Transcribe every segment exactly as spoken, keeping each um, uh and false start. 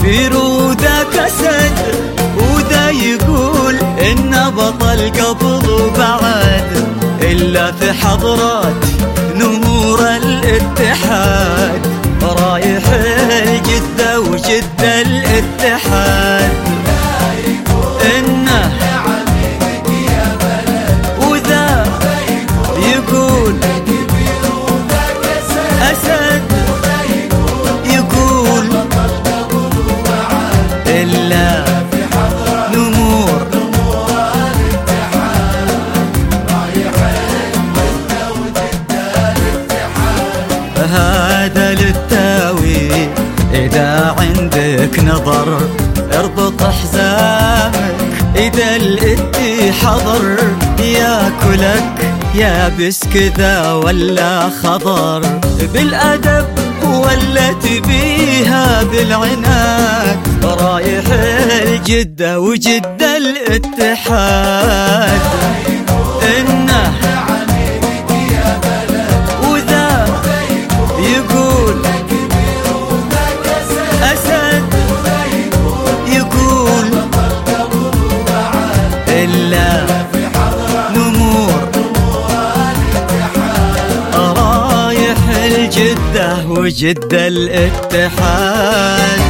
كبير وذاك أسد، وذا يقول إنه بطل قبل وبعد، إلا في حضرات نمور الاتحاد رايح الجدة وجدة الاتحاد. إنه وذا يقول أسد، يقول إلا نمور هذا للتاوي. إذا عندك نظر اربط حزامك، إذا الاتي حضر ياكلك يابس كذا ولا خضر، بالأدب ولا تبيها بالعناد رايح الجدة وجدة الاتحاد. إنه وذا يقول أسد، يقول إلا نمور رايح الجدة وجدة الاتحاد.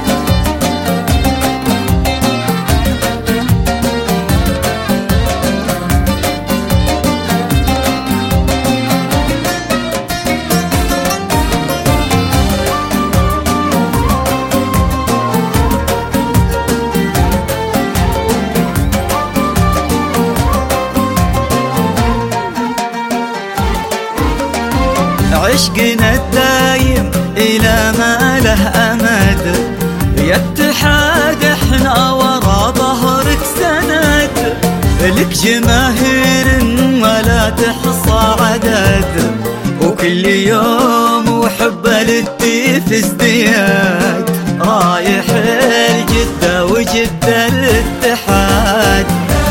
عشقنا الدايم إلى ما له أمد، يا اتحاد احنا ورا ظهرك سند، لك جماهير ولا تحصى عدد، وكل يوم وحبه للتي في ازدياد رايح الجدة وجدة الاتحاد.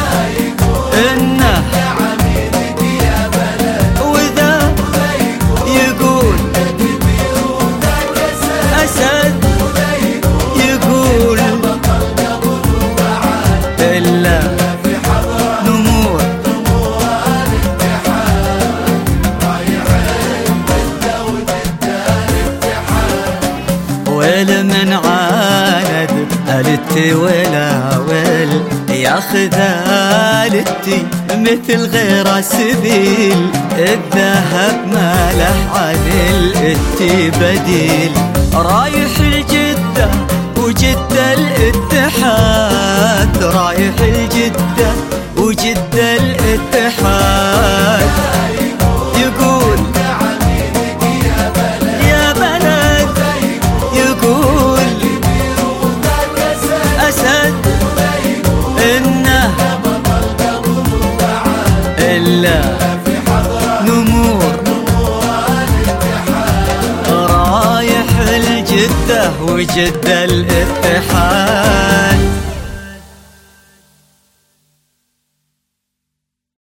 إنه أسد، يقول إلا نمور ولمن عاند التي ولا ول ياخذ التي مثل غير سبيل، الذهب ما له عدل التي بديل رايح الجدة وجدة الاتحاد، رايح الجدة وجدة الاتحاد. يقول يا بلد، يقول أسد، إنه إلا نمور رايح الجدة وجدة الاتحاد.